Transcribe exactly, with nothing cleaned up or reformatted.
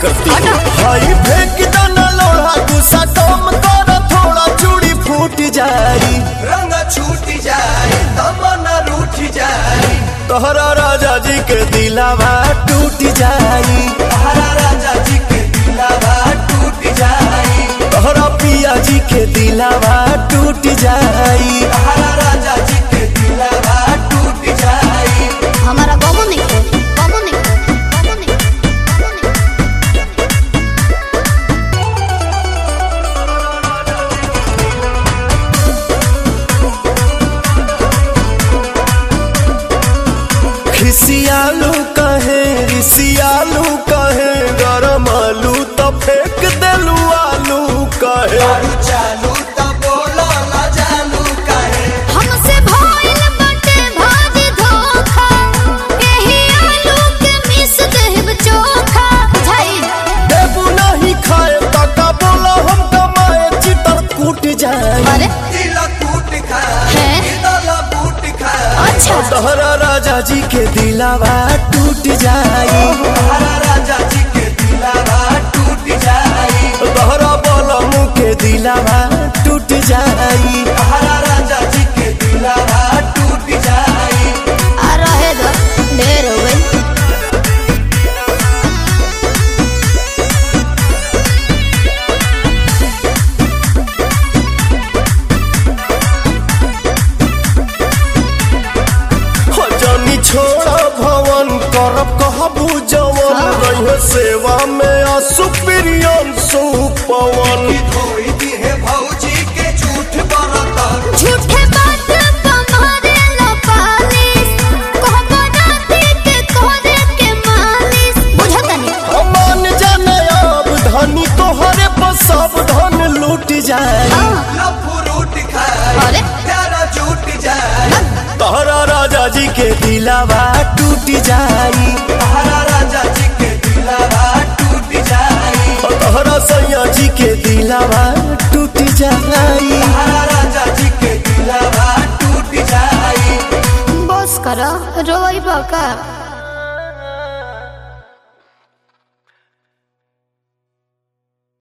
करती है। हाई फेंक दाना लोढ़ा गुस्सा कम कर थोड़ा चूड़ी फूट जाई रंग छूट जाए तमन्ना रूठ जाए तोहरा राजा जी के दिलावा टूट जाई तोहरा राजा जी के दिलावा टूट जाए तोहरा पिया जी के दिलावा टूट जाई तोहरा राजा जी के दिलावा टूट जाए। हमारा बाबू नहीं है, बाबू नहीं है, बाबू नहीं है, बाबू नहीं। खिसियालू कहे रिसियालू कहे गरम आलू तो फेंक देलू आलू कहे दारू चालू तो बोला ला जानू कहे हमसे भइल बाटे भाजी धोखा एही आलू के मिस देब चोखा झाई देबू नहीं खाए तका बोला हम कमाए चितर कूट जाए अरे दिल टूट खाए हैं? दिल बूट खाए अच्छा तोहरा राजा जी के दिलावा टूट जाई तोहरा राजा जी के दिलावा टूट जाए तोहरा बलमू के दिलावा टूट जाई तोहरा राजा जी के दिलावा टूट जाए। आ रहे दो ढेर हो गई। जनी छोड़ा भवन करब कहबू जवन रहे सेवा में असुप्रियन सुपवन धोई दी है भौजी के झूठ बरतर झूठे बात तुम्हारे लपालिस कहबो राती के कोरे के मालिस बुझतनी मान जाने अब धनी तोहरे पर सब धन लूट जाए लफूट खाए अरे प्यारा झूठ जाए तोहरा राजा जी के दिलावा टूट जाई तोहरा राजा जी के दिलावा टूट जाए तोहरा सैया जी के दिलावा टूट जाई तोहरा राजा जी के दिलावा टूट जाए। बस करो रोई बका।